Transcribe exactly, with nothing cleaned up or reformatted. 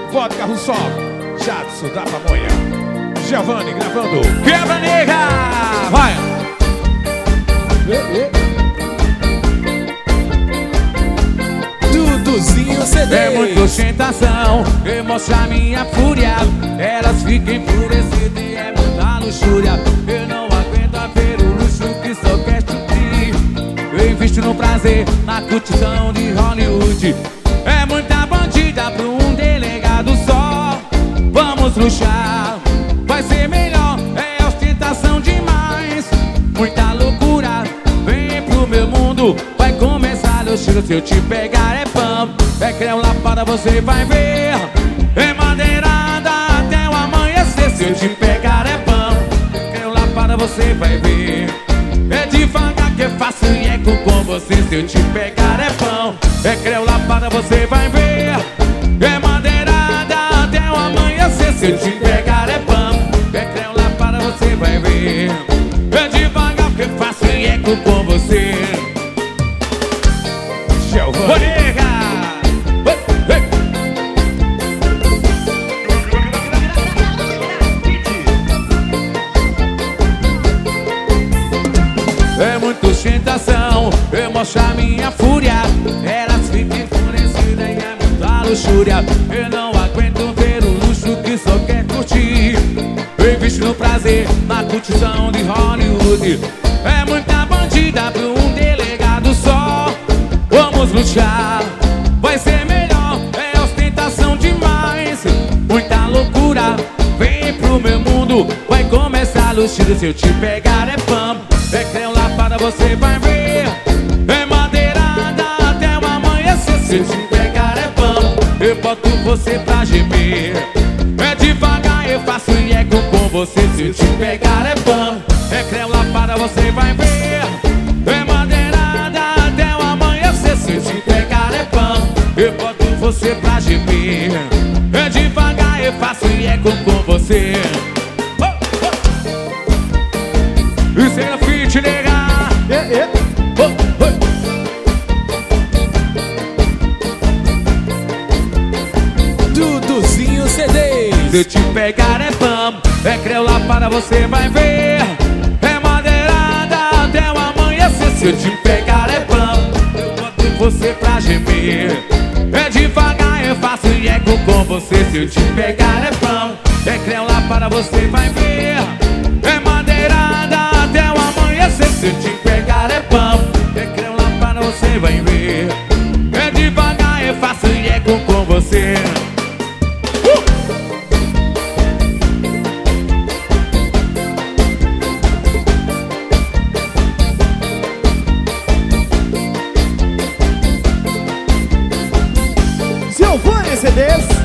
Vodka Russol, Jadson da Pamonha, Giovanni gravando. Quebra, nega! Vai! E, e. Duduzinho C D. É muita ostentação, eu mostro a minha fúria. Elas ficam enfurecidas e é muita luxúria. Eu não aguento a ver o luxo que só quer chutir. Eu invisto no prazer, na curtição de Hollywood. É muita bandida pra um delegado só. Vamos luxar, vai ser melhor. É ostentação demais, muita loucura. Vem pro meu mundo, vai começar luxúria. Se eu te pegar é pão, é creme lapada, você vai ver. É madeirada até o amanhecer. Se eu te pegar é pão, é creme lapada, você vai ver. É devagar que é fácil e é com você. Se eu te pegar é pão, é creme lapada, você vai ver. É madeirada até o amanhecer. Se eu te pegar é pão, é creme lapada, você vai ver. É devagar que é fácil e é com você. Giovanni. É muita ostentação, eu mostro a minha fúria. Elas ficam enfurecidas e é muita luxúria. Eu não aguento ver o luxo que só quer curtir. Eu invisto no prazer, na curtição de Hollywood. É muita bandida pra um delegado só. Vamos luxar, vai ser melhor. É ostentação demais, muita loucura. Vem pro meu mundo, vai começar a luxúria. Se eu te pegar é pão, é creme lapada, você vai ver. É madeirada até o amanhecer. Se eu te pegar é pão, eu boto você pra gemer. É devagar, eu faço e é com, com você. Se eu te pegar é pão, é creme lapada, você vai ver. É madeirada até o amanhecer. Se eu te pegar é pão, eu boto você pra gemer. É devagar, eu faço e é com, com você. Isso é fit, nega. E, e. Oh, oh. Duduzinho C D. Se eu te pegar é pão, é creme lapada, você vai ver. É madeirada até o amanhecer. Se eu te pegar é pão, eu boto você pra gemer. É devagar, eu faço e é com, com você. Se eu te pegar é pão, é creme lapada, você vai ver. É madeirada até o amanhecer. Se eu te pegar é pão, é creme lapada, você vai ver. É devagar, eu faço e é com, com você. Giovanni C D.